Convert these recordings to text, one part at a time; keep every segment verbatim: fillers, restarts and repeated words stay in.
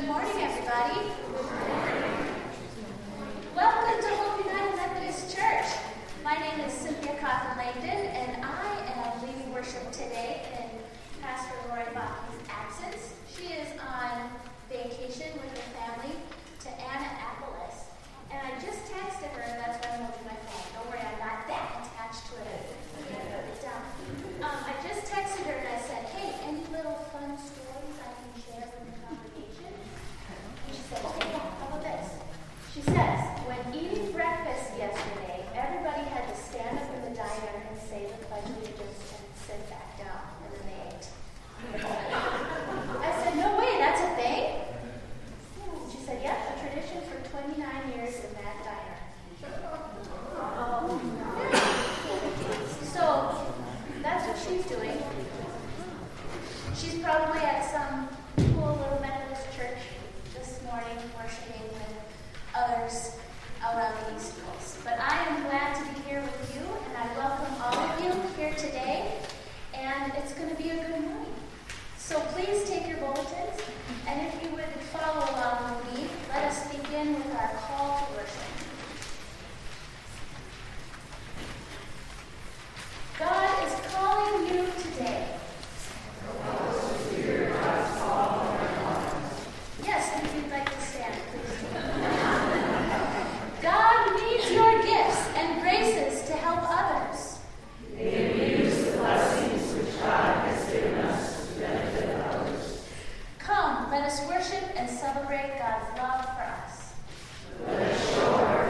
Good morning, everybody. Welcome to Hope United Methodist Church. My name is Cynthia Coffin-Langdon, and I am leading worship today in Pastor Lori Bachman's absence. She is on vacation with her family to Annapolis. And I just texted her, and that's why I'm holding my phone. Don't worry, I'm not that attached to it. I can't put it down. Um, I just texted her, and I said, hey, any little fun stories I can share with the congregation? And she said, okay, yeah, how about this? She says, when eating breakfast yesterday, everybody had to stand up in the diner and say the Pledge of Allegiance and sit back down, and then they ate. I said, no way, that's a thing? She said, yeah, a tradition for twenty-nine years in that diner. Oh. So, that's what she's doing. She's probably at some cool little Methodist church this morning, worshiping with others around the East Coast. But I am glad to be here with you, and I welcome all of you here today, and it's going to be a good morning. So please take your bulletins, and if you would follow along with me, let us begin with our call to worship. God is calling you today. Yes, and if you'd like to stand, please. God needs your gifts and graces to help others. May we use the blessings which God has given us to benefit others. Come, let us worship and celebrate God's love for us. Let us show our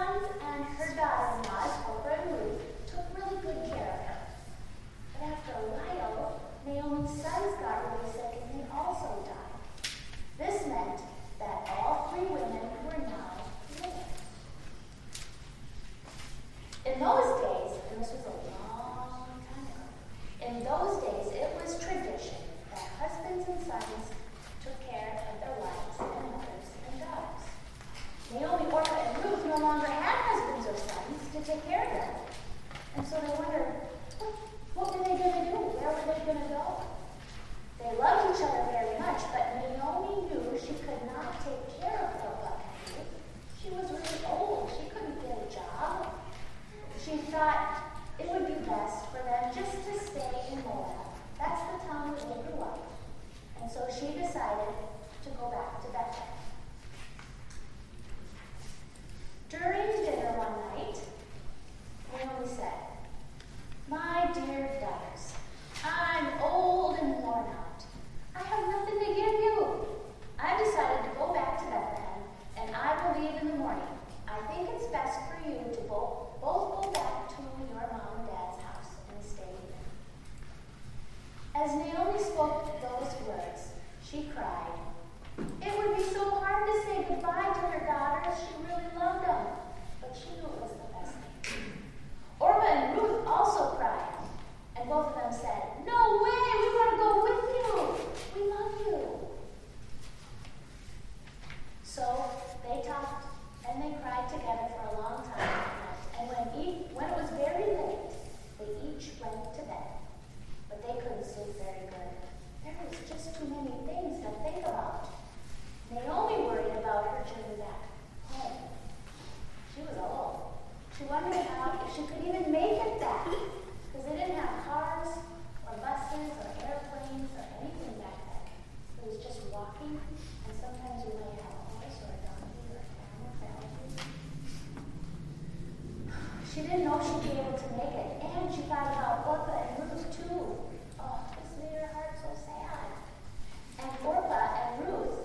sons and her daughter-in-laws, Orpah and Ruth, took really good care of her. But after a while, Naomi's sons got really sick and they also died. This meant that all three women were now widows. In those days, and this was a long time ago, in those days it was tradition that husbands and sons took care of their wives and mothers and daughters. Naomi, Orpah, and Ruth no longer had husbands or sons to take care of them. And so they wondered, what, what were they going to do? Where were they going to go? They loved each other very much, but Naomi knew she could not take care of Orpah and Ruth. She was really old. She couldn't get a job. She thought it would be best for them just to stay in Moab. That's the town where they grew up. And so she decided to go back to Bethlehem. During dinner one night, Naomi said, "My dear daughters, I'm old and worn out. I have nothing to give you. I've decided to go back to Bethlehem, and I will leave in the morning. I think it's best for you to both, both go back to your mom and dad's house and stay there." As Naomi spoke those words, she cried. It would be so hard to say goodbye to her daughters. She really loved them, but she knew it was the best thing. Orpah and Ruth also cried, and both of them said, "No way, we want to go with you. We love you." So they talked and they cried together for a long time. And when, e- when it was very late, they each went to bed. But they couldn't sleep very good. There was just too many things to think about. Naomi worried about her journey back home. She was old. She wondered how if she could even make it back, because they didn't have cars or buses or airplanes or anything back then. It was just walking, and sometimes you might have a horse or a donkey or a camel to help you. She didn't know she'd be able to make it, and she thought about Orpah and Ruth too. Oh, this made her heart so sad. And Orpah and Ruth,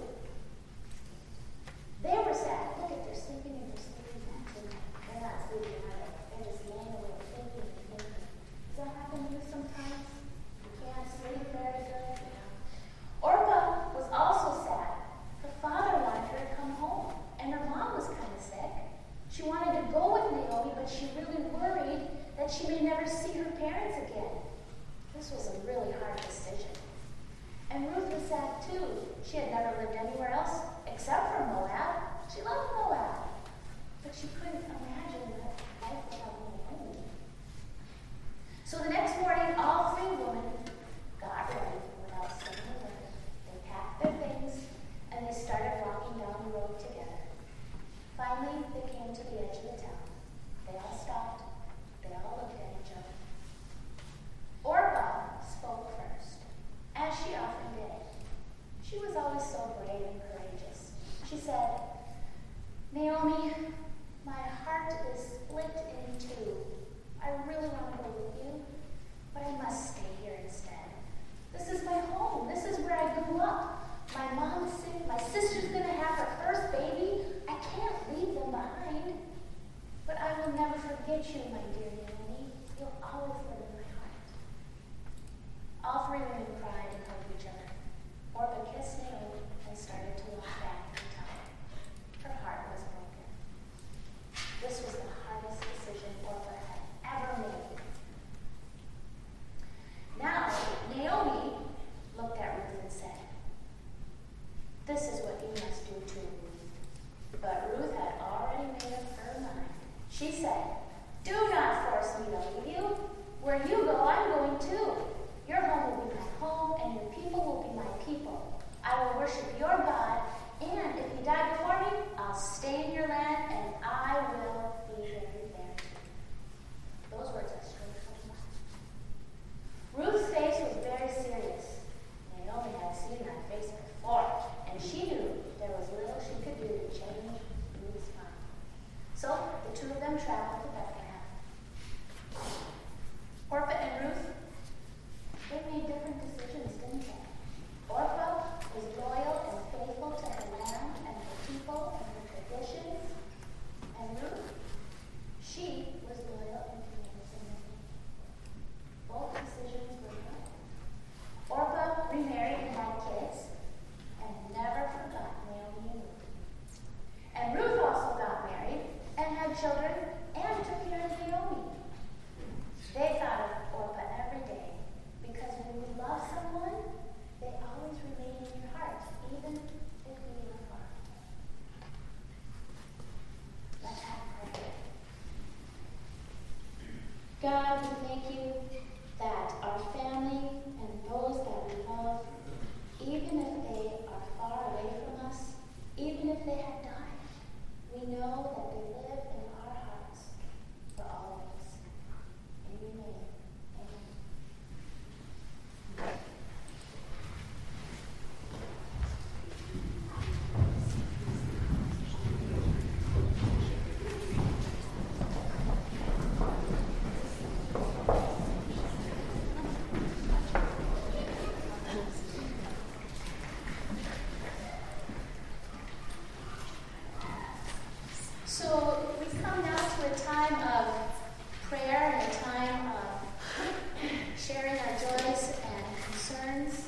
they were sad. Look at, they're sleeping in their sleeping bags. They're not sleeping either. They're just laying awake thinking and thinking. Does that happen to you sometimes? You can't sleep very good? Yeah. Orpah was also sad. Her father wanted her to come home, and her mom was kind of sick. She wanted to go with Naomi, but she really worried that she may never see her parents again. This was a really hard decision. And Ruth was sad too. She had never lived anywhere else except for Moab. She loved Moab, but she couldn't imagine that life without Naomi. So the next morning, all three women got ready without saying a word. They packed their things and they started walking down the road together. Finally, they came to the edge of the town. They all stopped. They all looked at each other. Orpah spoke first, as she often did. She was always so brave and courageous. She said, "Naomi, my heart is split in two. I really want to go with you, but I must stay here instead. This is my home. This is where I grew up. My mom's sick. My sister's going to have her first baby. I can't leave them behind. But I will never forget you, my dear Naomi. You'll always live in my heart." All three women cried and hugged each other. Orpah kissed Naomi and started to walk back to town. Her heart was broken. This was the hardest decision Orpah had ever made. Now, Naomi looked at Ruth and said, "This is what you must do too, Ruth." But Ruth had already made up her mind. She said, "Do not force me to leave you. Where you go, I'm going too. Your home will be my home, and your people will be my people. I will worship your God, and if you die before me, I'll stay in your land, and I will be buried there too." Those words are straight from the mouth. Ruth's face was very serious. Naomi had seen that face before, and she knew there was little she could do to change Ruth's mind. So the two of them traveled to Bethlehem. Orpah and Ruth, they made different decisions, didn't they? Orpah was loyal and faithful to her land and her people and her traditions. and took care of Naomi. They thought of Orpah every day, because when you love someone, they always remain in your heart, even if we are far. Let's have a prayer. God, we thank you that our family and those that we love, even if they are far away from us, even if they have died, we know that they live in our hearts for always. In your name, amen. So we come now to a time of prayer and a time of sharing our joys and concerns.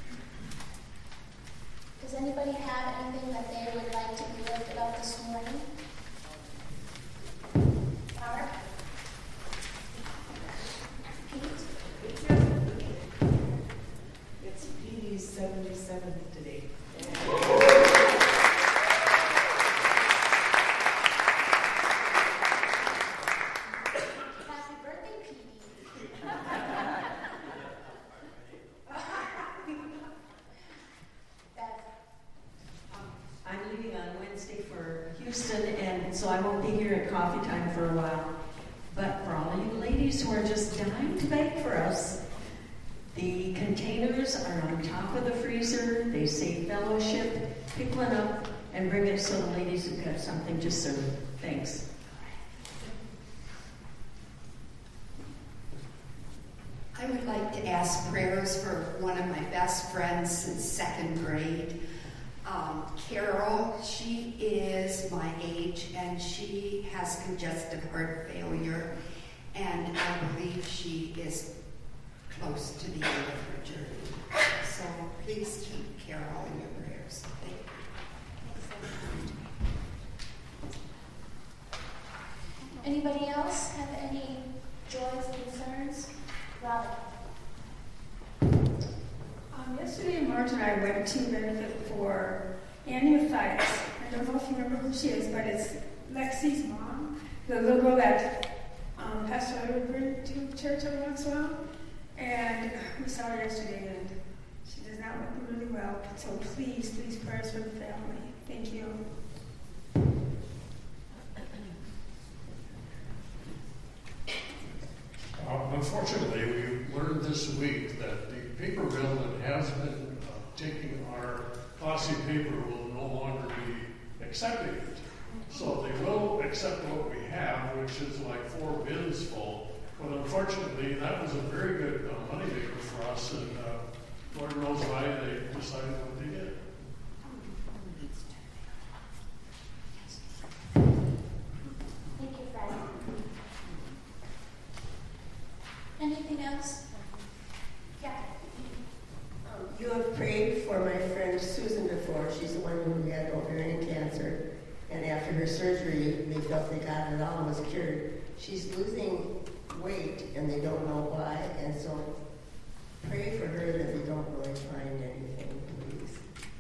Does anybody have anything that they would like to be lifted up this morning? Mark? Pete? It's Petey's seventy-seventh today. Happy birthday, Petey. Beth? I'm leaving on Wednesday for Houston, and so I won't be here at coffee time for a while. But for all of you ladies who are just dying to bake for us, the containers are on top of the freezer. They say fellowship. Pick one up and bring it so the ladies have got something to serve. Thanks. I would like to ask prayers for one of my best friends since second grade, um, Carol. She is my age, and she has congestive heart failure, and I believe she is close to the end of her journey. So please keep Carol in your prayers. Thank you. Anybody else have any joys and concerns? Robin? Um, yesterday, Marge and I went to benefit for Annie Mathias. I don't know if you remember who she is, but it's Lexi's mom, the little girl that um, Pastor Edward bring to church every once in a while. And we saw her yesterday, and she does not look really well. So please, please, prayers for the family. Thank you. Uh, unfortunately, we learned this week that the paper mill that has been uh, taking our glossy paper will no longer be accepting it. So they will accept what we have, which is like four bins full. But unfortunately, that was a very good uh, moneymaker for us, and uh, Lord knows why they decided what they did. Thank you, Fred. Anything else? Yeah. Um, you have prayed for my friend Susan before. She's the one who had ovarian cancer. And after her surgery, they felt they got it all and was cured. She's losing weight, and they don't know why. And so pray for her that they don't really find anything, please.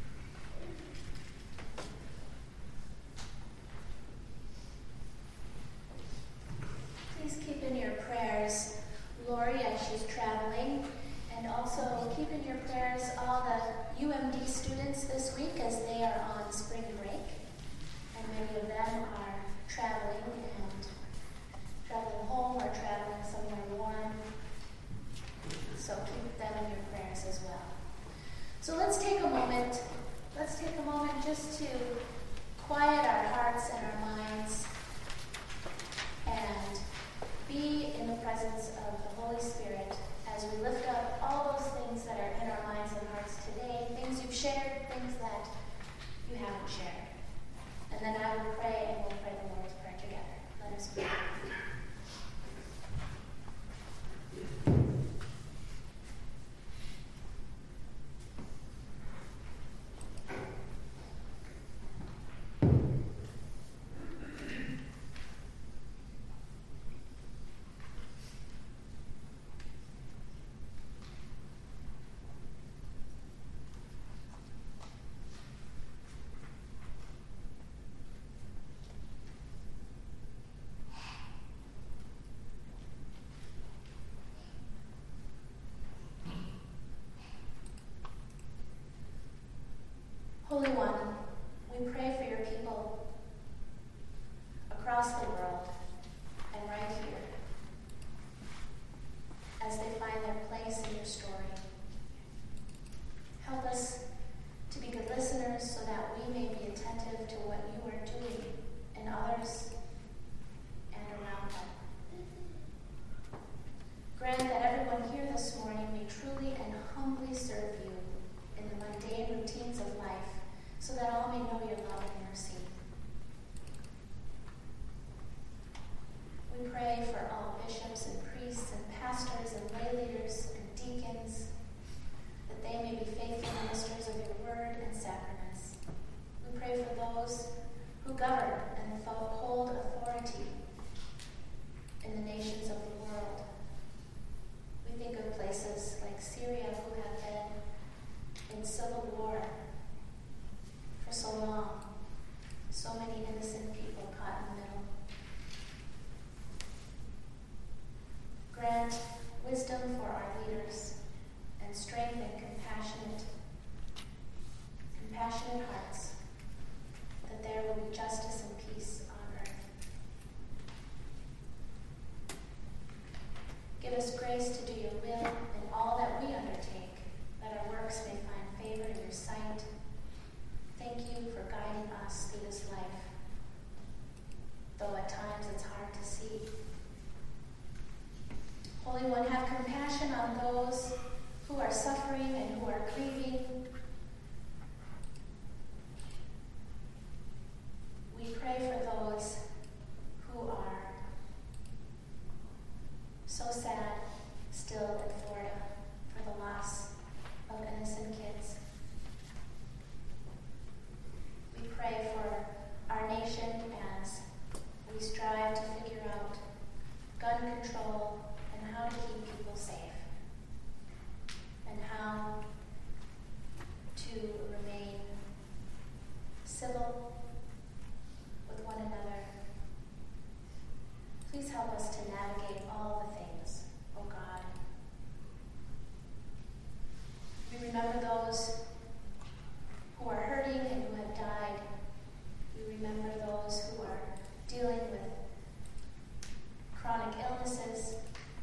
Please keep in your prayers Lori as she's traveling, and also keep in your prayers all the U M D students this week as they are on spring break. And many of them are traveling and traveling home or traveling somewhere warm. So keep them in your prayers as well. So let's take We pray for all bishops and priests and pastors and lay leaders and deacons, that they may be faithful ministers of your word and sacraments. We pray for those who govern and hold authority in the nations of the world. We think of places like Syria who have been in civil war for so long. So many innocent people caught in the middle. Grant wisdom for our leaders and strength and compassionate, compassionate hearts, that there will be justice and peace on earth. Give us grace to do your will in all that we undertake, that our works may find favor in your sight. Thank you for guiding us through this life, though at times it's hard to see. Holy One, have compassion on those who are suffering and who are grieving. We pray for those who are so sad still in Florida for the loss of innocent kids. We pray for our nation as we strive to figure out gun control and how to keep people safe, and how to remain civil with one another. Please help us to navigate all the things, oh God. We remember those who are hurting and who have died. We remember those who are dealing with chronic illnesses.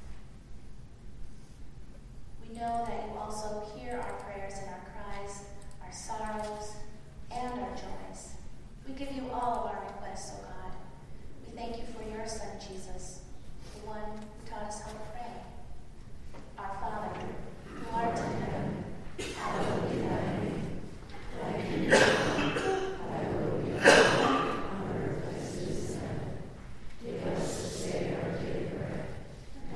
We know that you also hear our prayers and our cries, our sorrows, and our joys. We give you all of our requests, O God. We thank you for your Son, Jesus, the one who taught us how to pray. Our Father, who art in heaven, hallowed be thy name. Thy kingdom come, thy will be done on earth as it is in heaven. Give us this day our daily bread,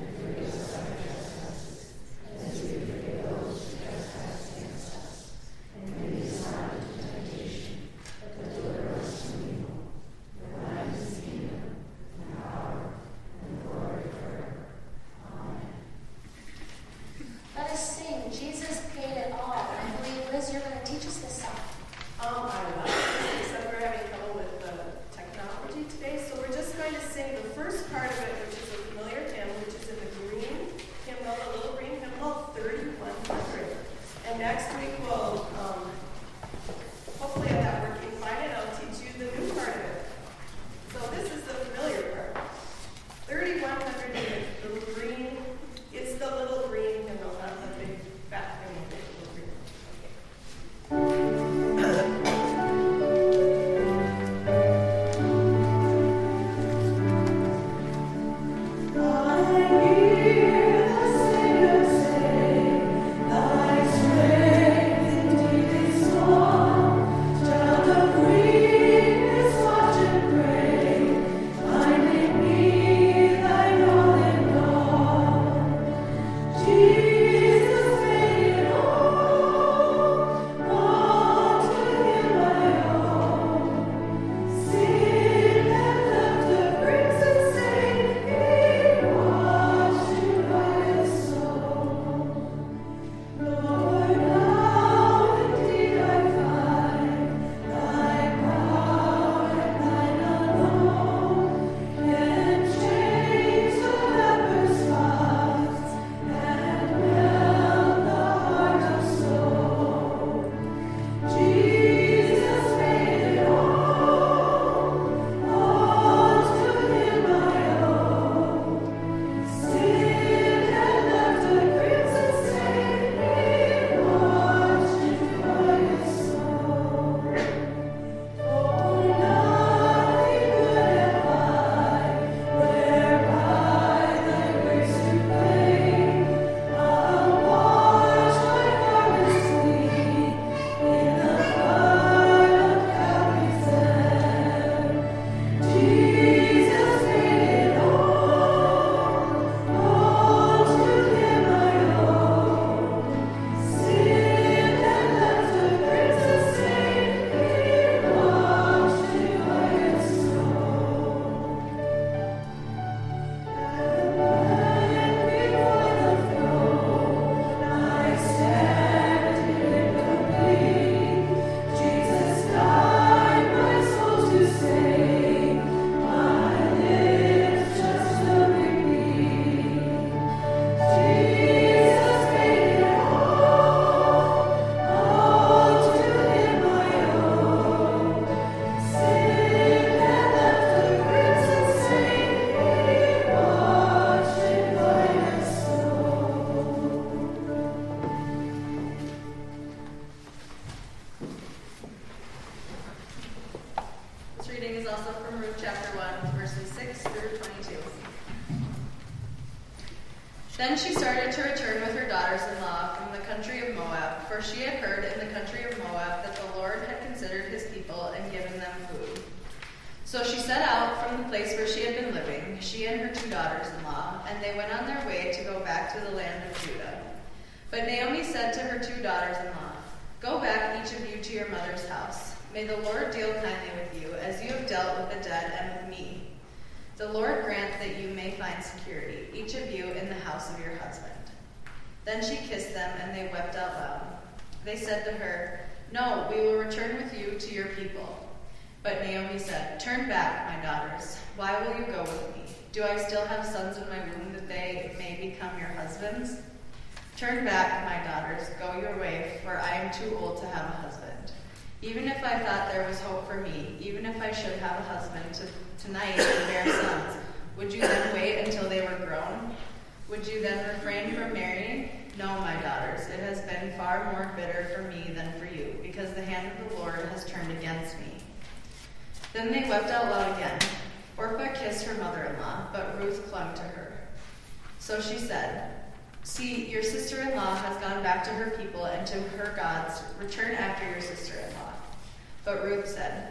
Then she started to return with her daughters-in-law from the country of Moab, for she had heard in the country of Moab that the Lord had considered his people and given them food. So she set out from the place where she had been living, she and her two daughters-in-law, and they went on their way to go back to the land of Judah. But Naomi said to her two daughters-in-law, "Go back, each of you, to your mother's house. May the Lord deal kindly with you, as you have dealt with the dead and with me. The Lord grant that you may find security, each of you in the house of your husband." Then she kissed them, and they wept out loud. They said to her, "No, we will return with you to your people." But Naomi said, "Turn back, my daughters. Why will you go with me? Do I still have sons in my womb that they may become your husbands? Turn back, my daughters, go your way, for I am too old to have a husband. Even if I thought there was hope for me, even if I should have a husband to, tonight and bear sons, would you then wait until they were grown? Would you then refrain from marrying? No, my daughters, it has been far more bitter for me than for you, because the hand of the Lord has turned against me." Then they wept out loud again. Orpah kissed her mother-in-law, but Ruth clung to her. So she said, "See, your sister-in-law has gone back to her people and to her gods. Return after your sister-in-law." But Ruth said,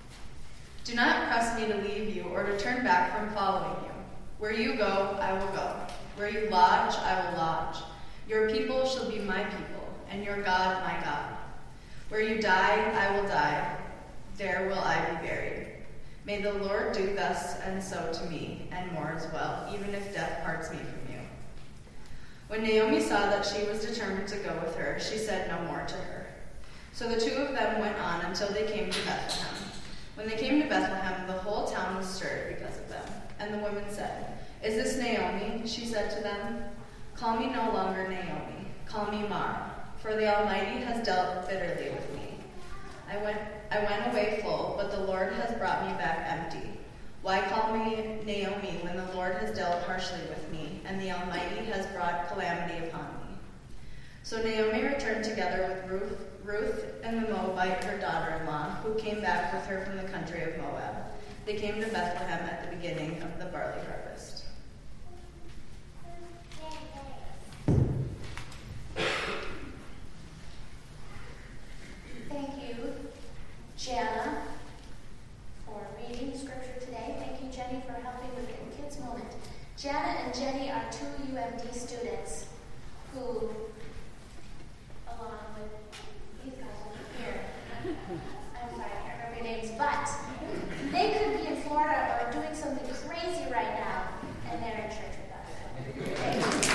"Do not press me to leave you or to turn back from following you. Where you go, I will go. Where you lodge, I will lodge. Your people shall be my people, and your God my God. Where you die, I will die. There will I be buried. May the Lord do thus and so to me, and more as well, even if death parts me from you." When Naomi saw that she was determined to go with her, she said no more to her. So the two of them went on until they came to Bethlehem. When they came to Bethlehem, the whole town was stirred because of them. And the women said, "Is this Naomi?" She said to them, "Call me no longer Naomi. Call me Mara, for the Almighty has dealt bitterly with me. I went I went away full, but the Lord has brought me back empty. Why call me Naomi when the Lord has dealt harshly with me, and the Almighty has brought calamity upon me?" So Naomi returned together with Ruth, Ruth and the Moabite, her daughter-in-law, who came back with her from the country of Moab. They came to Bethlehem at the beginning of the barley harvest. Thank you, Jana, for reading scripture today. Thank you, Jenny, for helping with the kids' moment. Jana and Jenny are two U M D students who, along with these guys over here, I'm sorry, I can't remember your names, but they could be in Florida or doing something crazy right now, and they're in church with us. Thank you.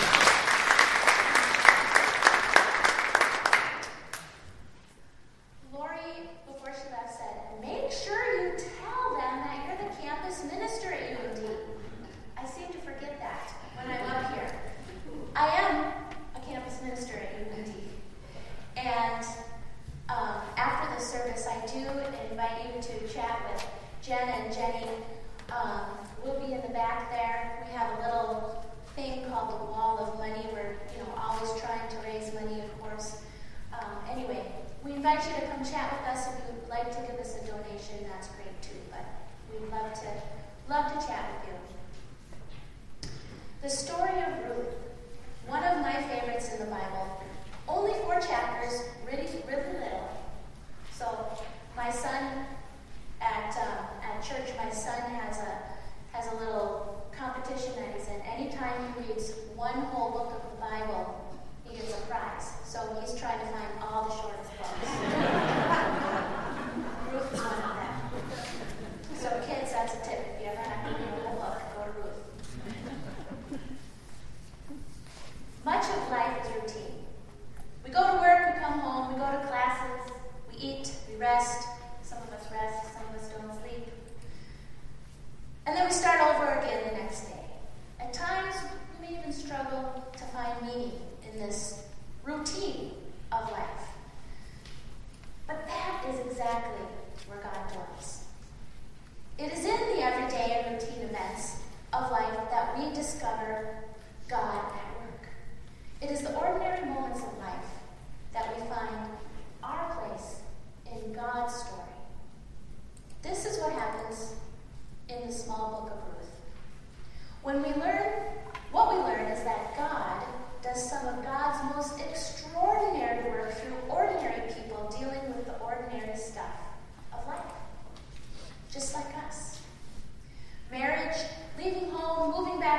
Lori, before she left, said, "Make sure you tell them that you're the campus minister at U M D. I seem to forget that when I'm up here. I am a campus minister at U M D. And um, after the service, I do invite you to chat with Jen and Jenny. Um, we'll be in the back there. We have a little thing called the Wall of Money. We're, you know, always trying to raise money, of course. Um, anyway, we invite you to come chat with us. If you would like to give us a donation, that's great too. But we'd love to love to chat with you. The story of Ruth, one of my favorites in the Bible. Only four chapters, really, really little. So my son at um, at church, my son has a has a little competition that he's in. Anytime he reads one whole book of the Bible, he gets a prize. So he's trying to find all the shortest books. Ruth is one of them. So kids, that's a tip. If you ever have to read a whole book, go to Ruth. Much of life is routine. We go to work, we come home, we go to classes, we eat, we rest. Some of us rest, some of us don't sleep. And then we start over again the next day. At times, we may even struggle to find meaning in this routine of life. But that is exactly where God dwells. It is in the everyday and routine events of life that we discover God at work. It is the ordinary moments of life that we find our place in God's story. This is what happens in the small book of Ruth. When we learn, what we learn is that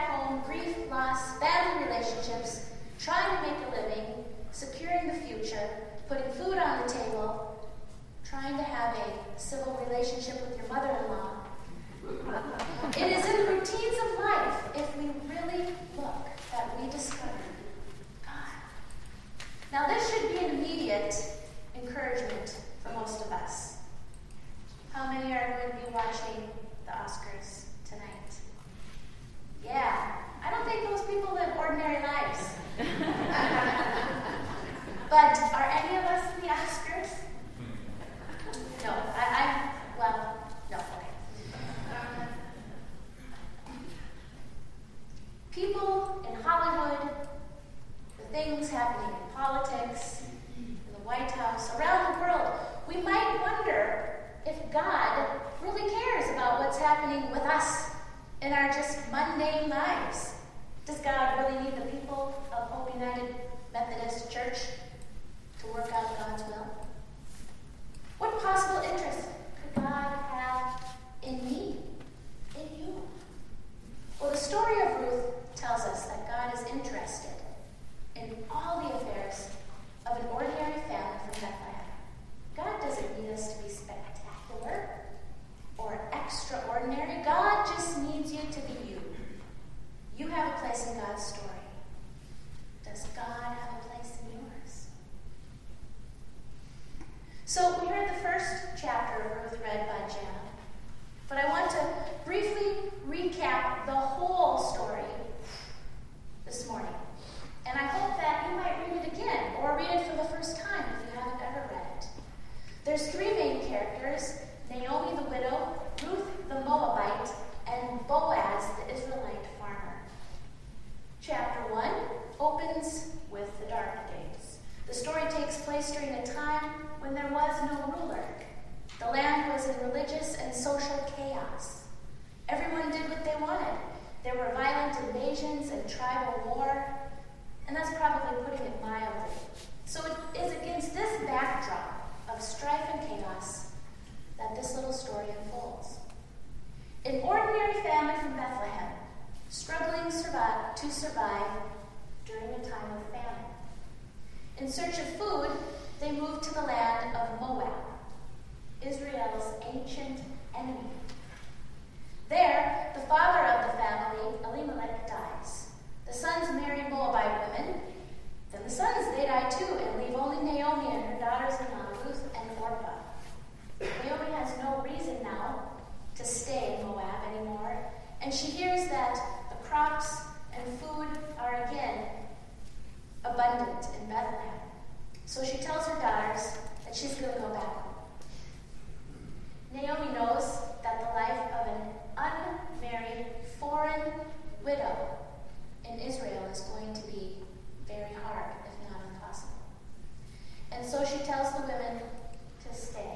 back home, grief, loss, family relationships, trying to make a living, securing the future, putting food on the table, trying to have a civil relationship with your mother-in-law. It is in the routines of life, if we really look, that we discover God. Now, this should be an immediate encouragement for most of us. How many are going to be watching the Oscars tonight? Yeah, I don't think those people live ordinary lives. But are any of us in the Oscars? No, I, I well, no, okay. Um, people in Hollywood, the things happening in politics, in the White House, around the world, we might wonder if God really cares about what's happening with us in our just mundane lives. Does God really need the people of Hope United Methodist Church to work out God's will? What possible interest could God have in me, in you? Well, the story of Ruth tells us that God is interested in all the affairs of an ordinary family from Bethlehem. God doesn't need us to be spectacular or extraordinary. God just needs you to be you. You have a place in God's story. Does God have a place in yours? So we heard the first chapter of Ruth read by Jan, but I want to briefly recap the whole story this morning. And I hope that you might read it again or read it for the first time if you haven't ever read it. There's three main characters: Naomi the widow, Ruth the Moabite, and Boaz the Israelite farmer. Chapter one opens with the dark days. The story takes place during a time when there was no ruler. The land was in religious and social chaos. Everyone did what they wanted. There were violent invasions and tribal war, and that's probably putting it mildly. So it is against this backdrop of strife and chaos that this little story unfolds. An ordinary family from Bethlehem, struggling survive, to survive during a time of famine. In search of food, they moved to the land of Moab, Israel's ancient enemy. There, the father of the family, Elimelech, dies. The sons marry Moabite women. Then the sons, they die too, and leave only Naomi and her daughters-in-law, Ruth and Orpah. Naomi has no reason now to stay in Moab anymore, and she hears that the crops and food are again abundant in Bethlehem. So she tells her daughters that she's going to go back home. Naomi knows that the life of an unmarried foreign widow in Israel is going to be very hard, if not impossible. And so she tells the women to stay.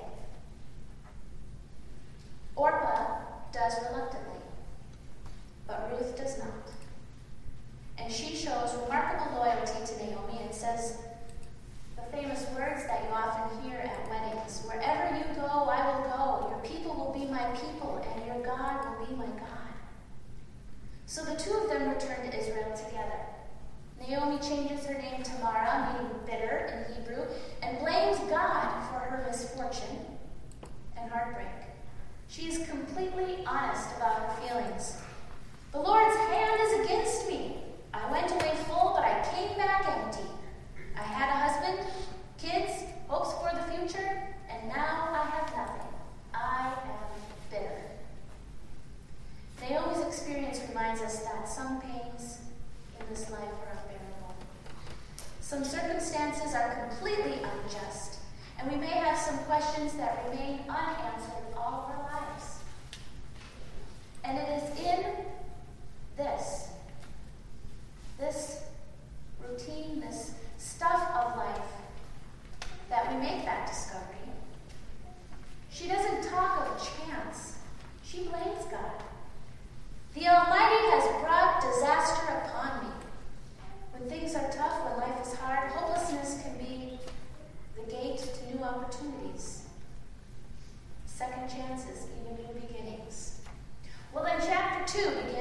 Orpah does reluctantly, but Ruth does not. And she shows remarkable loyalty to Naomi and says the famous words that you often hear at weddings: wherever you go, I will go. Your people will be my people, and your God will be my God. So the two of them return to Israel together. Naomi changes her name to Mara, meaning bitter in Hebrew, and blames God for her misfortune and heartbreak. She is completely honest about her feelings. The Lord's hand is against me. I went away full, but I came back empty. I had a husband, kids, hopes for the future, and now I have nothing. I am bitter. Naomi's experience reminds us that some pains in this life are unbearable. Some circumstances are completely unjust, and we may have some questions that remain unanswered all of our lives. And it is in this, this routine, this stuff of life, that we make that discovery. She doesn't talk of chance. She blames God. The Almighty has brought disaster upon me. When things are tough, when life is hard, hopelessness can be the gate to new opportunities, second chances, even new beginnings. Well, then chapter two begins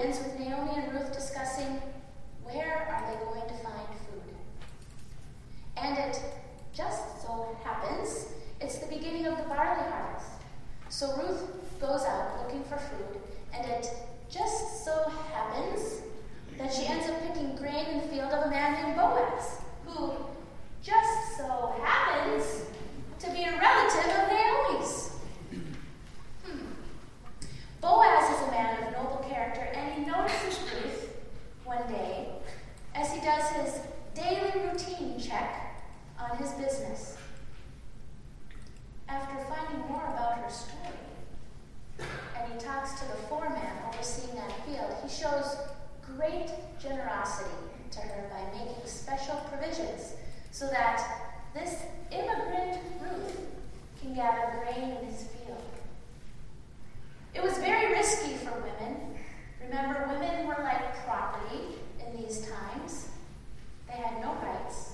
great generosity to her by making special provisions so that this immigrant Ruth can gather grain in his field. It was very risky for women. Remember, women were like property in these times. They had no rights.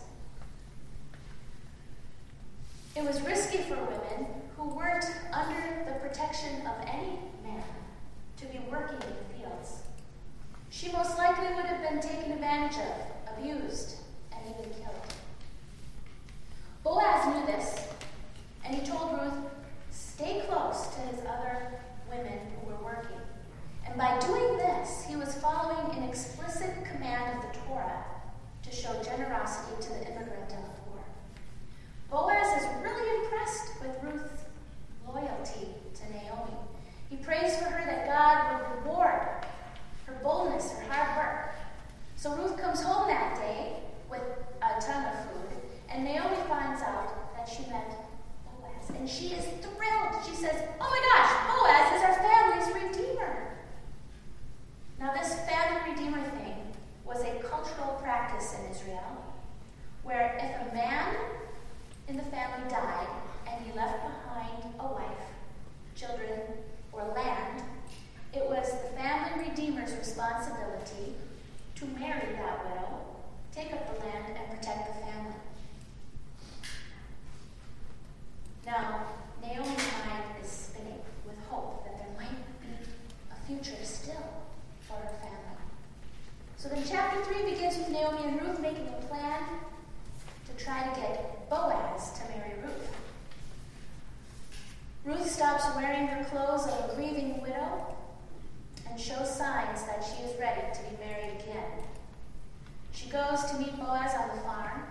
It was risky for women who weren't under the protection of any man to be working in the fields. She most likely would have been taken advantage of, abused, and even killed. Boaz knew this, and he told Ruth, stay close to his other women who were working. And by doing this, he was following an explicit command of the Torah to show generosity to the immigrant and the poor. Boaz is really impressed with Ruth's loyalty to Naomi. He prays for her that God would reward her boldness, her hard work. So Ruth comes home that day with a ton of food, and Naomi finds out that she met Boaz, and she is thrilled. She says, oh my gosh, Boaz is our family's redeemer. Now this family redeemer thing was a cultural practice in Israel, where if a man in the family died and he left behind a wife, children, or land, it was the family redeemer's responsibility to marry that widow, take up the land, and protect the family. Now, Naomi's mind is spinning with hope that there might be a future still for her family. So then chapter three begins with Naomi and Ruth making a plan to try to get Boaz to marry Ruth. Ruth stops wearing her clothes of a grieving widow and shows signs that she is ready to be married again. She goes to meet Boaz on the farm,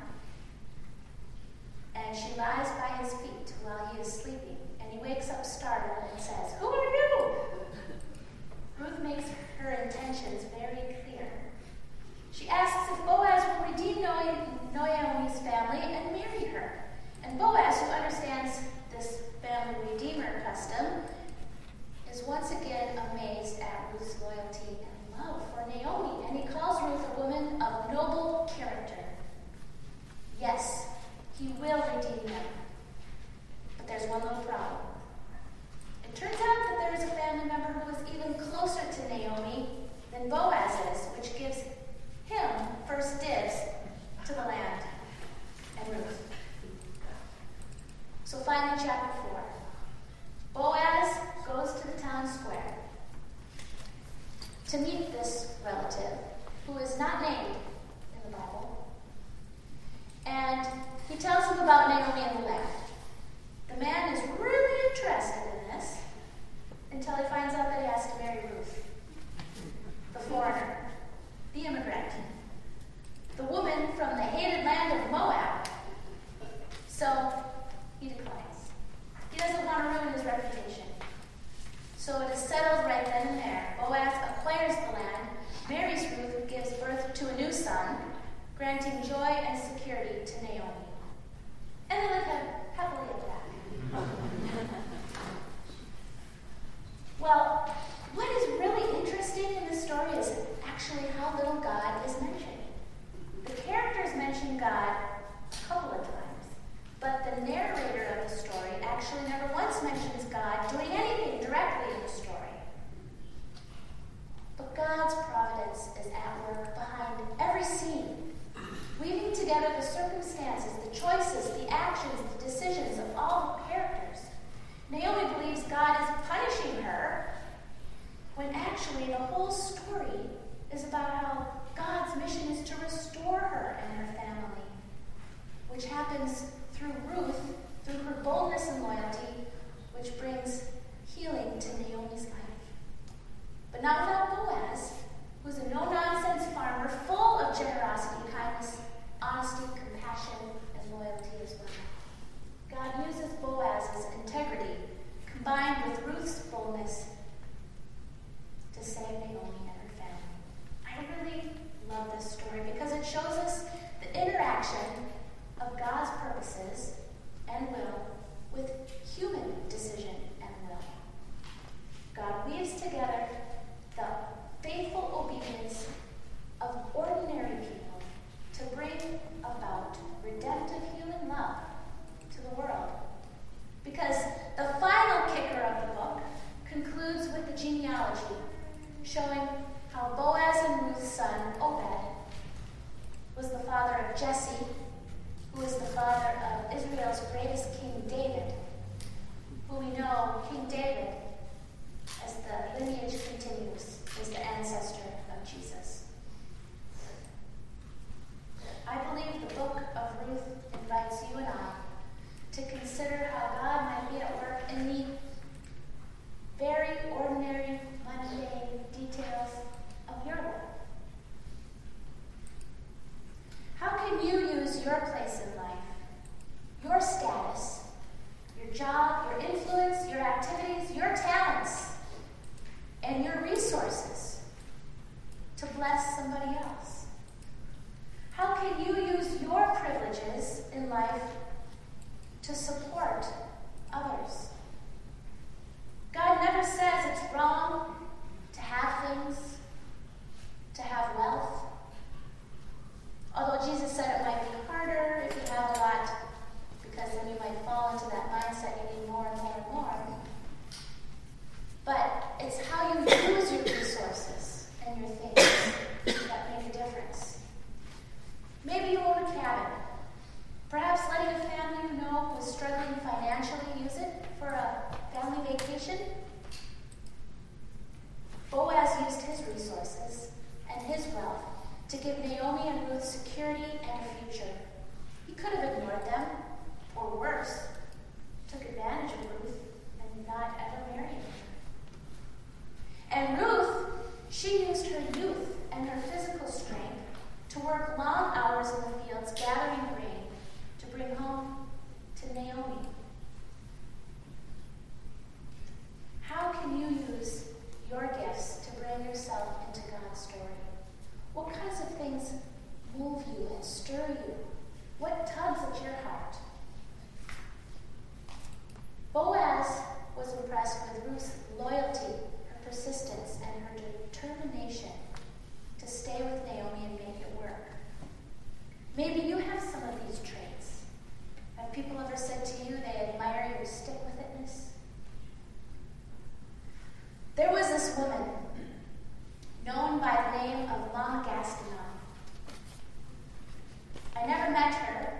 and she lies by his feet while he is sleeping, and he wakes up startled and says, who are you? Ruth makes her intentions very clear. She asks if Boaz will redeem Naomi's family and marry her. And Boaz, who understands this family redeemer custom, is once again amazed at Ruth's loyalty and love for Naomi, and he calls Ruth a woman of noble character. Yes, he will redeem them. But there's one little problem. It turns out that there is a family member who is even closer to Naomi than Boaz is, which gives him first dibs to the land and Ruth. So finally, chapter four. Boaz goes to the town square to meet this relative who is not named in the Bible. And he tells him about Naomi and the land. The man is really interested in this until he finds out that he has to marry Ruth, the foreigner, the immigrant, the woman from the hated land of Moab. So he declines. He doesn't want to ruin his reputation. So it is settled right then and there. Boaz acquires the land, marries Ruth, who gives birth to a new son, granting joy and security to Naomi. And they live happily ever after. Well, what is really interesting in this story is actually how little God is mentioned. The characters mention God a couple of times, but the narrator of the story actually never once mentions God doing anything directly in the story. But God's providence is at work behind every scene, weaving together the circumstances, the choices, the actions, the decisions of all the characters. Naomi believes God is punishing her, when actually the whole story is about how God's mission is to restore her and her family, which happens through Ruth, through her boldness and loyalty, which brings healing to Naomi's life. But not without Boaz, who's a no-nonsense farmer full of generosity, kindness, honesty, compassion, and loyalty as well. God uses Boaz's integrity combined with Ruth's boldness to save Naomi and her family. I really love this story because it shows us the interaction of God's purposes and will with human decision and will. God weaves together the faithful obedience bless somebody else? How can you use your privileges in life to support others? God never says it's wrong to have things, to have wealth. Although Jesus said it might be harder if you have a lot, because then you might fall into that mindset you need more and more and more. But it's how you use your resources and your things that make a difference. Maybe you own a cabin. Perhaps letting a family you know who is struggling financially use it for a family vacation. Boaz used his resources and his wealth to give Naomi and Ruth security and a future. He could have ignored them, or worse, took advantage of Ruth and not ever married her. And Ruth, she used her youth and her physical strength to work long hours in the fields gathering grain to bring home to Naomi. How can you use your gifts to bring yourself into God's story? What kinds of things move you and stir you? What tugs at your heart? Boaz was impressed with Ruth's loyalty, her persistence, and her determination to stay with Naomi and make it work. Maybe you have some of these traits. Have people ever said to you they admire your stick-with-itness? There was this woman known by the name of Mama Gastineau. I never met her,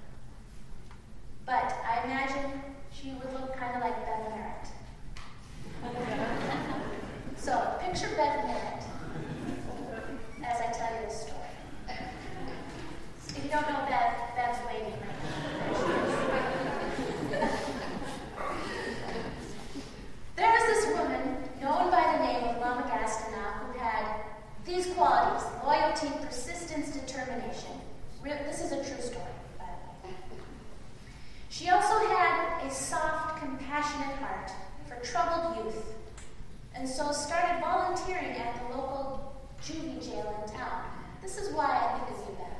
but I imagine she would look kind of like Bev Merritt. So picture Bev Merritt as I tell you this story. If you don't know Bev, Bev's waving right now. There was this woman known by the name of Mama Gastineau who had these qualities: loyalty, persistence, determination. This is a true story, by the way. She also had a soft, compassionate heart for troubled youth, and so started volunteering at the local juvie jail in town. This is why I think of you, Beth.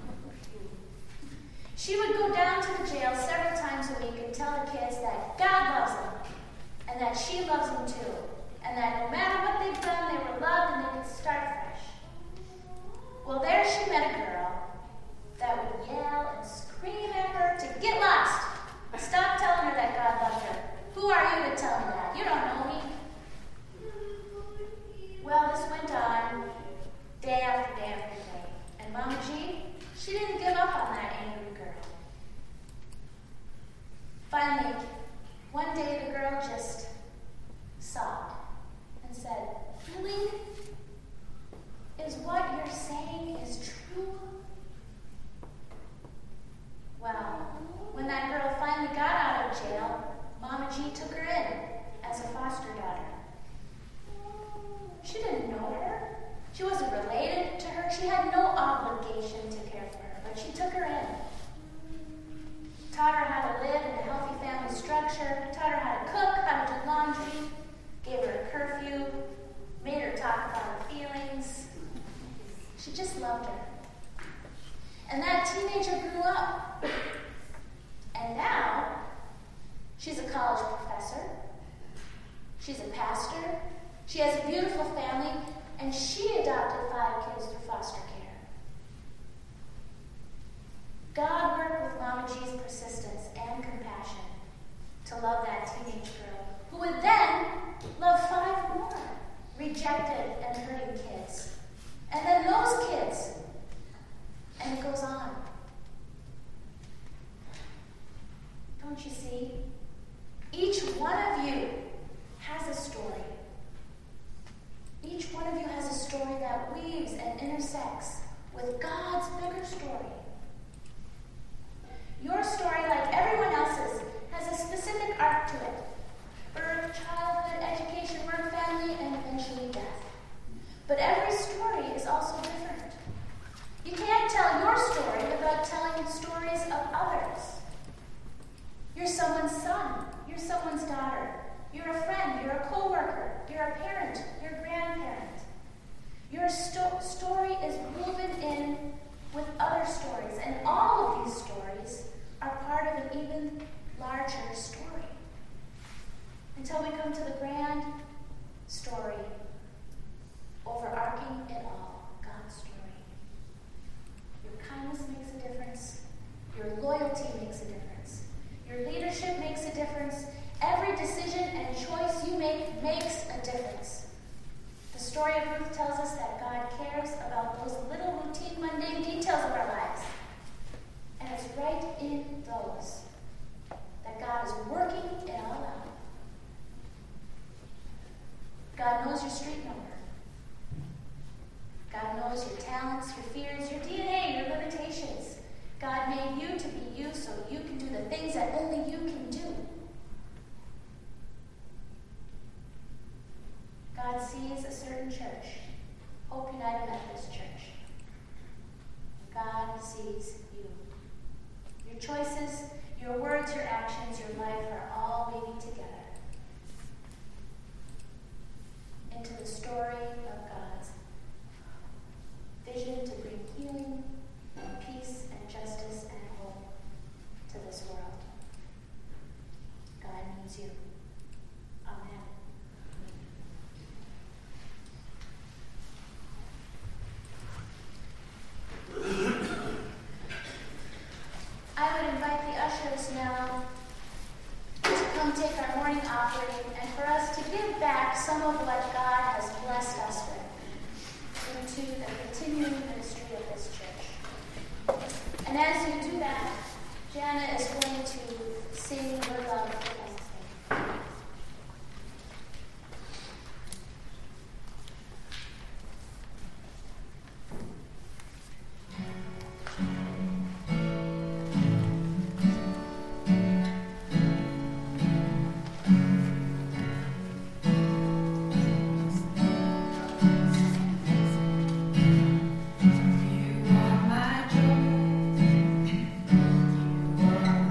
She would go down to the jail several times a week and tell the kids that God loves them, and that she loves them too, and that no matter what they've done, they were loved and they could start fresh. Well, there she met a girl that would yell and scream at her to get lost. Stop telling her that God loved her. Who are you to tell me that? You don't know me. Well, this went on day after day after day. And Mama G, she didn't give up on that angry girl. Finally, one day the girl just sobbed and said, "Really? Is what you're saying is true?" Well, when that girl finally got out of jail, Mama G took her in as a foster daughter. She didn't know her. She wasn't related to her. She had no obligation to care for her, but she took her in. Taught her how to live in a healthy family structure, taught her how to cook, how to do laundry, gave her a curfew, made her talk about her feelings. She just loved her. And that teenager grew up. And now, she's a college professor. She's a pastor. She has a beautiful family. And she adopted five kids through foster care. God worked with Mama G's persistence and compassion to love that teenage girl, who would then love five more rejected and hurting kids. And then those kids. And it goes on. Don't you see? Each one of you has a story. Each one of you has a story that weaves and intersects with God's bigger story. Your story, like everyone else's, has a specific arc to it. Birth, childhood, education, work, family, and eventually death. But every story is also different. You can't tell your story without telling stories of others. You're someone's son. You're someone's daughter. You're a friend. You're a co-worker. You're a parent. You're a grandparent. Your sto- story is woven in with other stories, and all of these stories are part of an even larger story. Until we come to the grand story, overarching it all, God's story. Your kindness makes a difference. Your loyalty makes a difference. Your leadership makes a difference. Every decision and choice you make makes a difference. The story of Ruth tells us that God cares about those little routine, mundane details of our lives. And it's right in those that God is working it all out. God knows your street number. God knows your talents, your fears, your D N A, your limitations. God made you to be you so you can do the things that only you can do. God sees a certain church, Hope United Methodist Church. God sees you. Your choices, your words, your actions, your life are all weaving together into the story of God's vision to bring healing and peace and justice and hope to this world. God needs you. Amen. I would invite the ushers now to come take our morning offering and for us to give back some of what God has blessed us with into the continuing ministry of this church. And as you do that, Jana is going to sing Your Love for Us. You are my joy. You are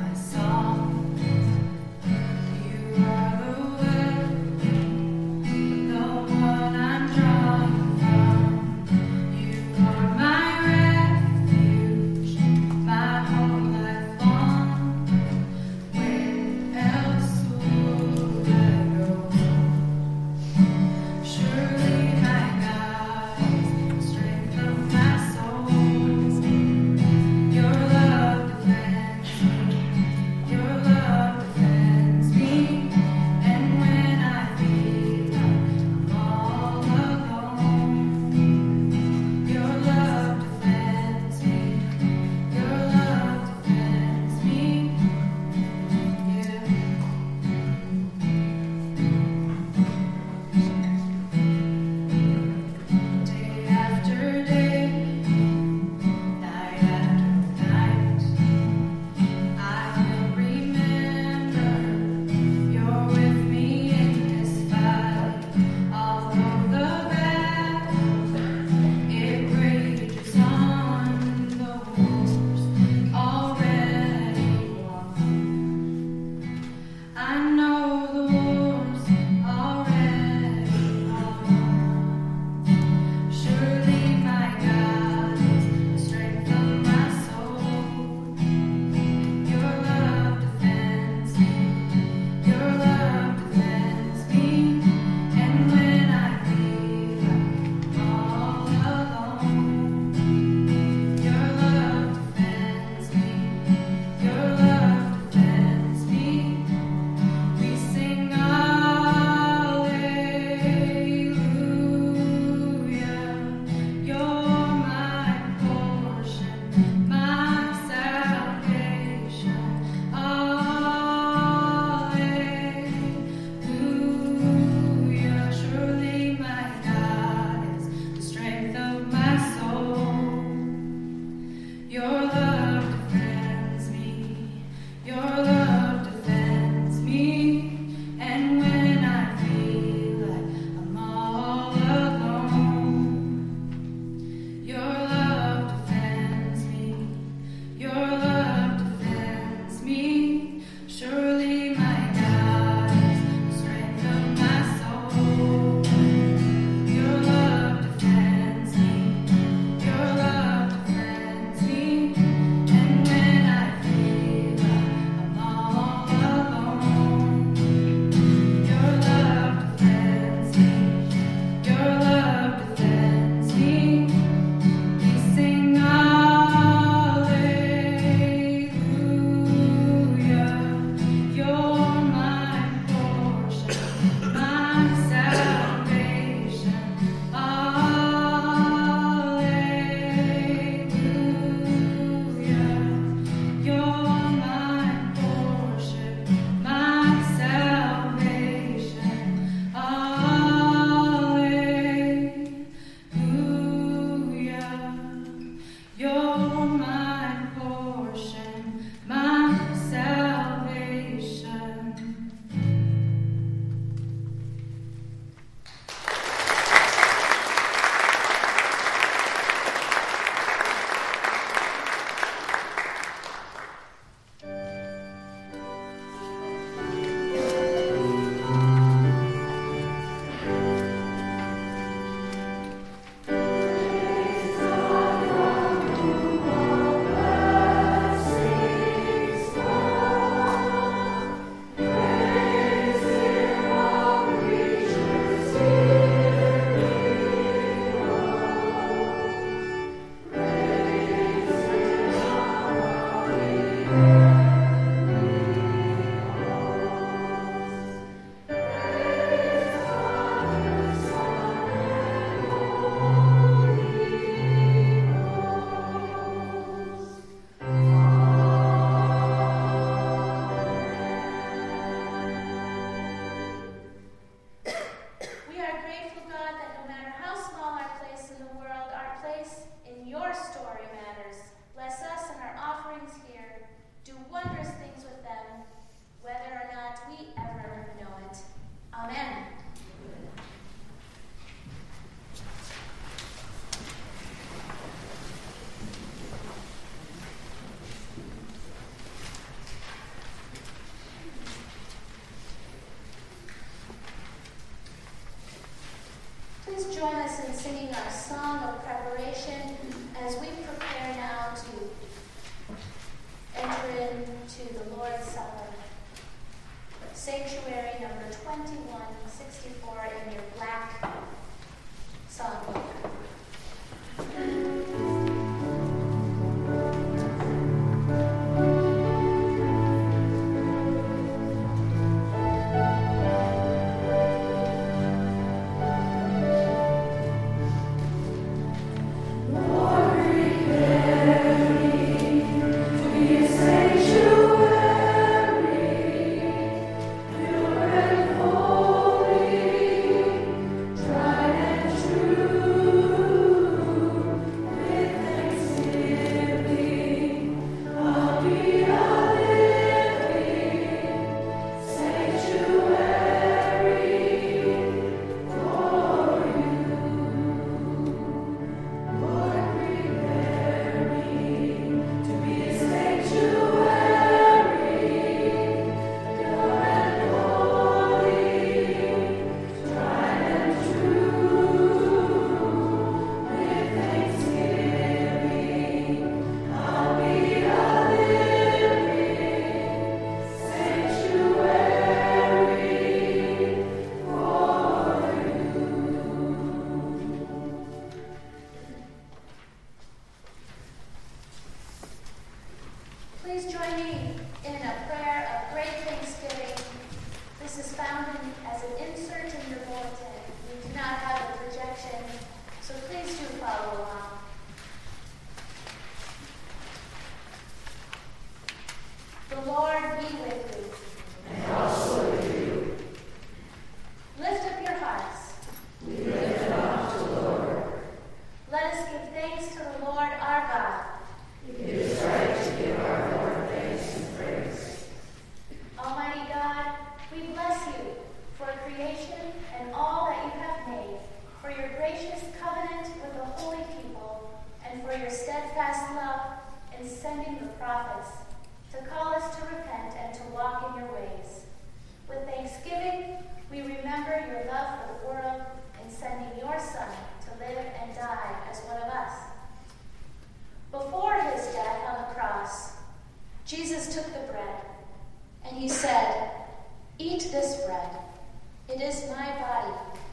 singing our song of preparation as we prepare now to enter into the Lord's Supper. Sanctuary number twenty-one sixty-four in your black songbook. Please join me in a prayer of great thanksgiving. This is found in, as an insert in your bulletin. We do not have a projection, so please do follow along. The Lord be with you. And also with you. Lift up your hearts. We lift them up to the Lord. Let us give thanks to the Lord our God. It is right to give our Lord thanks and praise. Almighty God, we bless you for creation and all that you have made, for your gracious covenant with the holy people, and for your steadfast love in sending the prophets to call us to repent and to walk in your ways. With thanksgiving, we remember your love for the world in sending your Son to live and die as one of us. Before his death on the cross, Jesus took the bread, and he said, "Eat this bread. It is my body.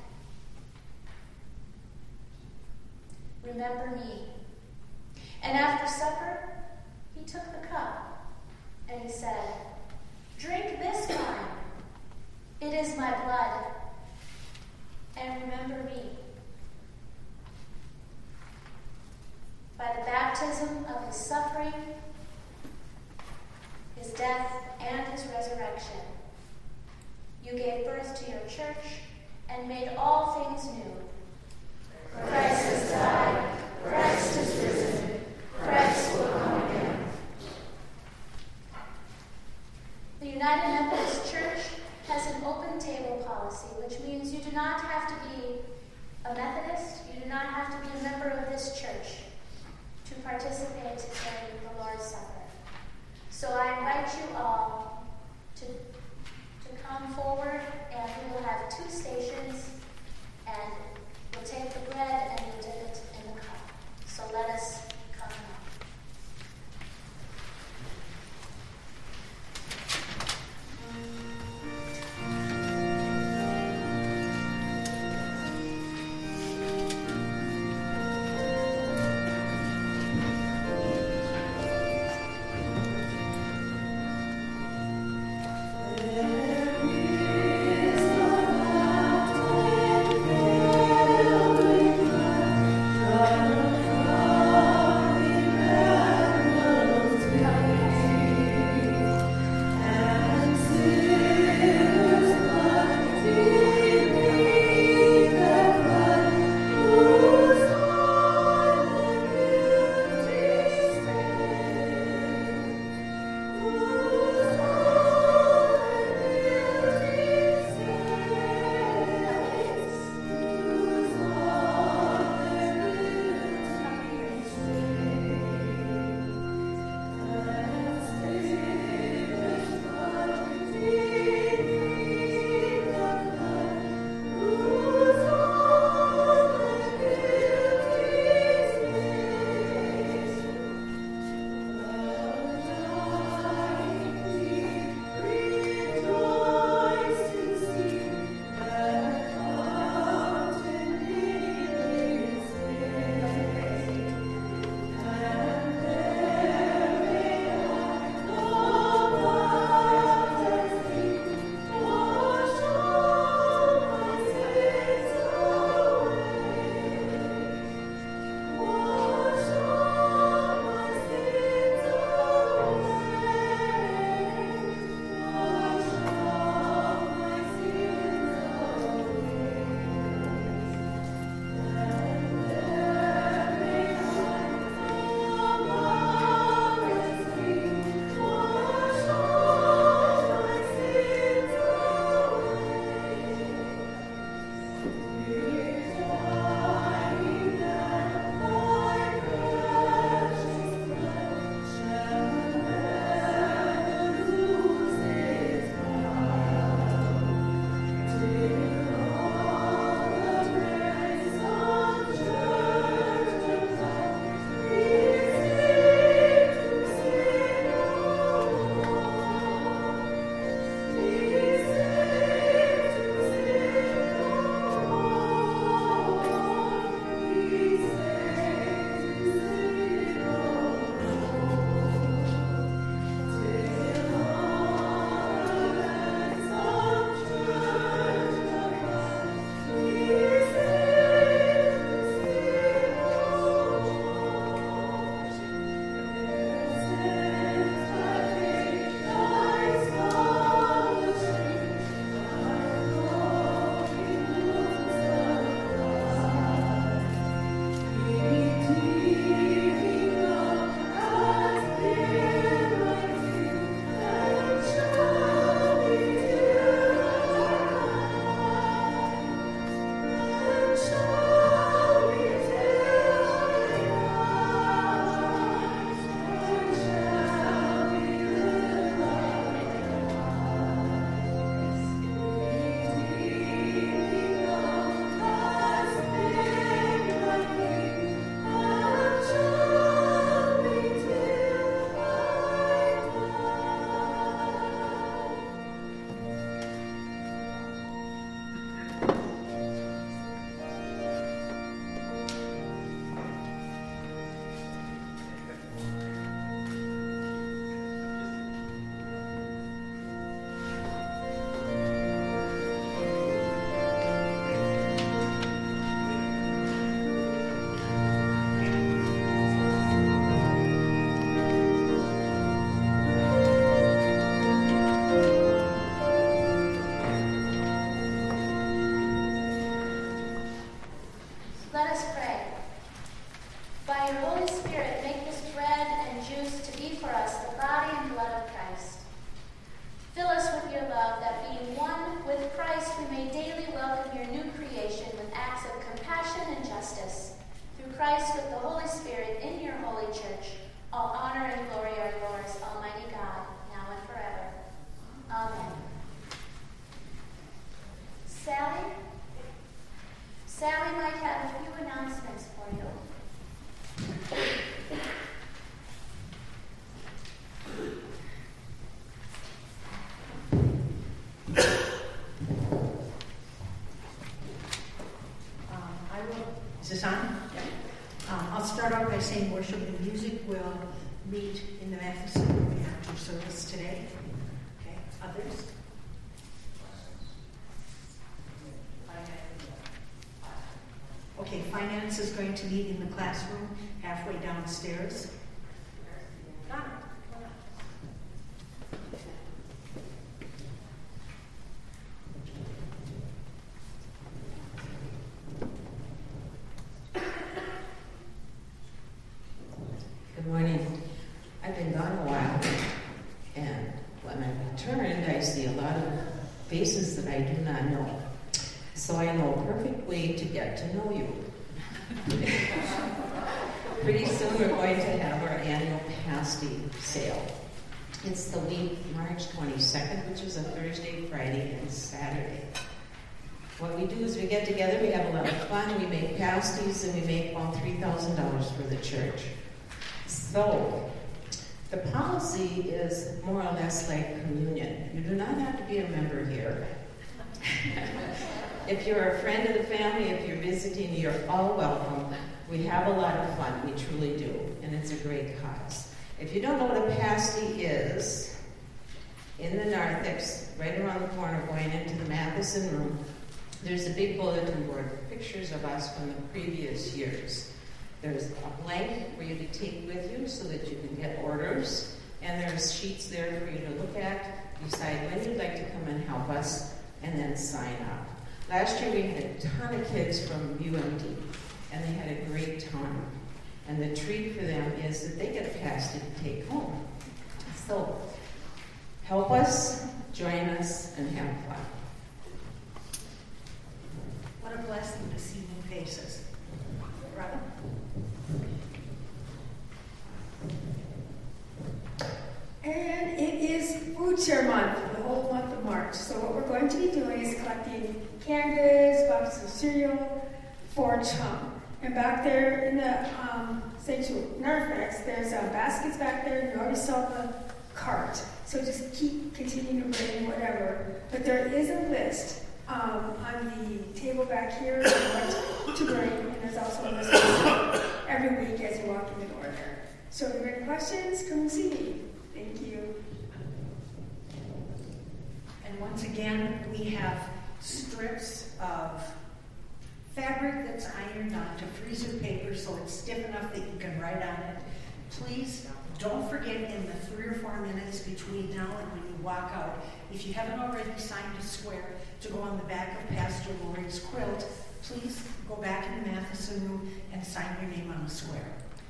Remember me." And after supper, he took the cup, and he said, "Drink this wine. It is my blood. And remember me." By the baptism of his suffering, his death, and his resurrection, you gave birth to your church and made all things new. Christ has died. Christ is risen. Christ will come again. The United Methodist Church has an open table policy, which means you do not have to be a Methodist, you do not have to be a member of this church to participate in the Lord's Supper. So I invite you all to, to come forward, and we will have two stations, and we'll take the bread and we'll dip it in the cup. by your Holy Spirit, make this bread and juice to be for us the body and blood of Christ. Fill us with your love, that being one with Christ, we may daily welcome your new creation with acts of compassion and justice. Through Christ, with the Holy Spirit, in your holy church, all honor and glory are yours, Almighty God, now and forever. Amen. Sally? Sally might have a few announcements for you. Um, I will, is this on? Yeah. Um, I'll start out by saying worship and music will meet in the Matheson room after service today. Okay, others? Okay, finance is going to meet in the classroom halfway downstairs. Got it. Good morning. I've been gone a while, and when I returned, I see a lot of faces that I do not know. So I know a perfect way to get to know you. Pretty soon we're going to have our annual pasty sale. It's the week March twenty-second, which is a Thursday, Friday, and Saturday. What we do is we get together, we have a lot of fun, we make pasties, and we make about three thousand dollars for the church. So, the policy is more or less like communion. You do not have to be a member here. If you're a friend of the family, if you're visiting, you're all welcome. We have a lot of fun, we truly do, and it's a great cause. If you don't know what a pasty is, in the narthex, right around the corner going into the Matheson room, there's a big bulletin board with pictures of us from the previous years. There's a blank for you to take with you so that you can get orders, and there's sheets there for you to look at, decide when you'd like to come and help us, and then sign up. Last year we had a ton of kids from U M D, and they had a great time. And the treat for them is that they get a pasty to take home. So, help us, join us, and have fun. What a blessing to see new faces. Robin? And it is Food Share Month, the whole month of March. So what we're going to be doing is collecting candies, boxes of cereal for Chum. And back there in the um, Sanctuary Narthex, there's uh, baskets back there. You already saw the cart. So just keep continuing to bring whatever. But there is a list um, on the table back here of what to bring. And there's also a list every week as you walk in the door there. So if you have any questions, come and see me. Thank you. And once again, we have strips of fabric that's ironed onto freezer paper so it's stiff enough that you can write on it. Please don't forget in the three or four minutes between now and when you walk out, if you haven't already signed a square to go on the back of Pastor Lori's quilt, please go back in the Matheson room and sign your name on the square.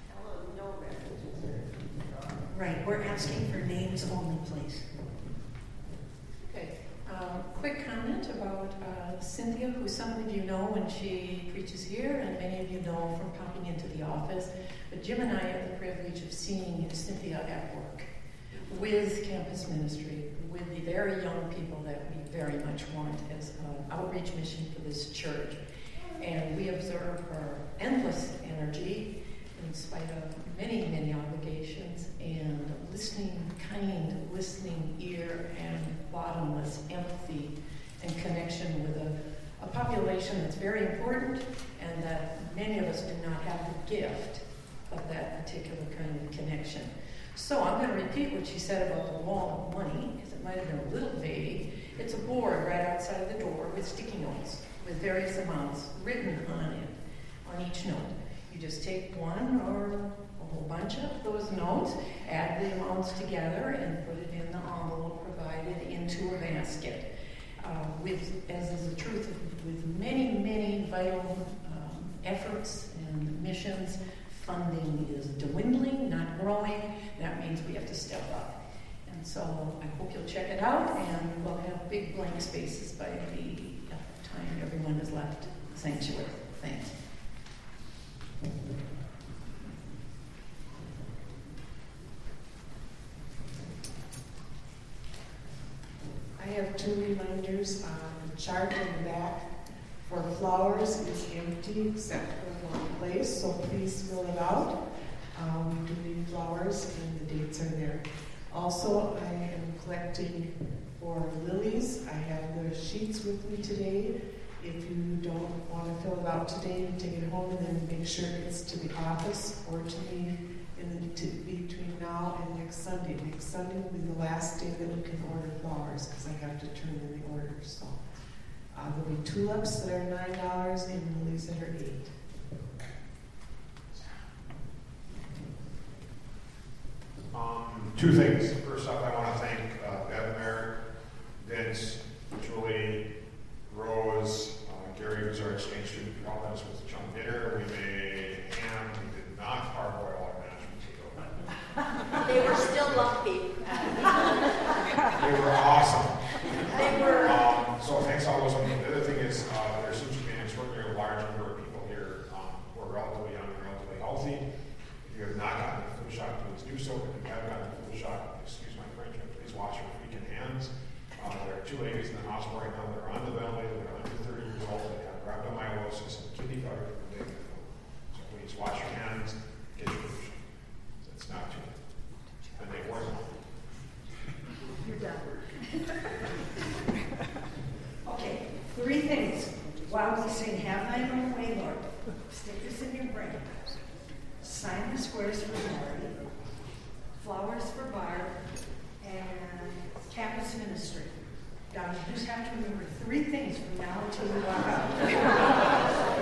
Right, we're asking for names only, please. Okay. Um, quick comment about uh, Cynthia, who some of you know when she preaches here, and many of you know from popping into the office. But Jim and I have the privilege of seeing Cynthia at work with campus ministry, with the very young people that we very much want as an outreach mission for this church. And we observe her endless energy in spite of many, many obligations, and listening, kind, listening ear, and bottomless empathy and connection with a, a population that's very important, and that many of us do not have the gift of that particular kind of connection. So I'm going to repeat what she said about the wall of money, because it might have been a little vague. It's a board right outside of the door with sticky notes, with various amounts written on it, on each note. You just take one or a whole bunch of those notes, add the amounts together, and put it in the envelope provided into a basket. Uh, with, as is the truth, with many, many vital um, efforts and missions funding is dwindling, not growing, that means we have to step up. And so I hope you'll check it out, and we'll have big blank spaces by the time everyone has left the sanctuary. Thanks. I have two reminders. Um, the chart in the back for flowers is empty except for one place, so please fill it out. Um, we do need flowers, and the dates are there. Also, I am collecting for lilies. I have the sheets with me today. If you don't want to fill it out today, you take it home and then make sure it's to the office or to me in the, to, between now and next Sunday. Next Sunday will be the last day that we can order flowers because I have to turn in the orders. So uh, there'll be tulips that are nine dollars and lilies that are eight. Um, two things. First off, I want to thank uh, Bev, Vince, Julie, Rose, uh, Gary, who's our exchange student, for helping us with the chunk dinner. We made ham. We did not parboil our mashed potato. They were still lumpy. They were awesome. They were. Um, so thanks all those. The other thing is uh, there seems to be an extraordinarily large number of people here um, who are relatively young and relatively healthy. If you have not gotten the flu shot, please do so. If you haven't gotten the flu shot, excuse my French, but please wash your freaking hands. Uh, there are two ladies in the hospital right now that are on the ventilator. They're under thirty years old. They have rhabdomyolysis and kidney failure from the day before. So please wash your hands, get your flu shot. It's not too late. And they work. You're done. Okay, three things. While we sing Have Thine Own Way, Lord, stick this in your brain. Sign the squares for Lori, flowers for Barb, and campus ministry. Now, you just have to remember three things from now until you walk out.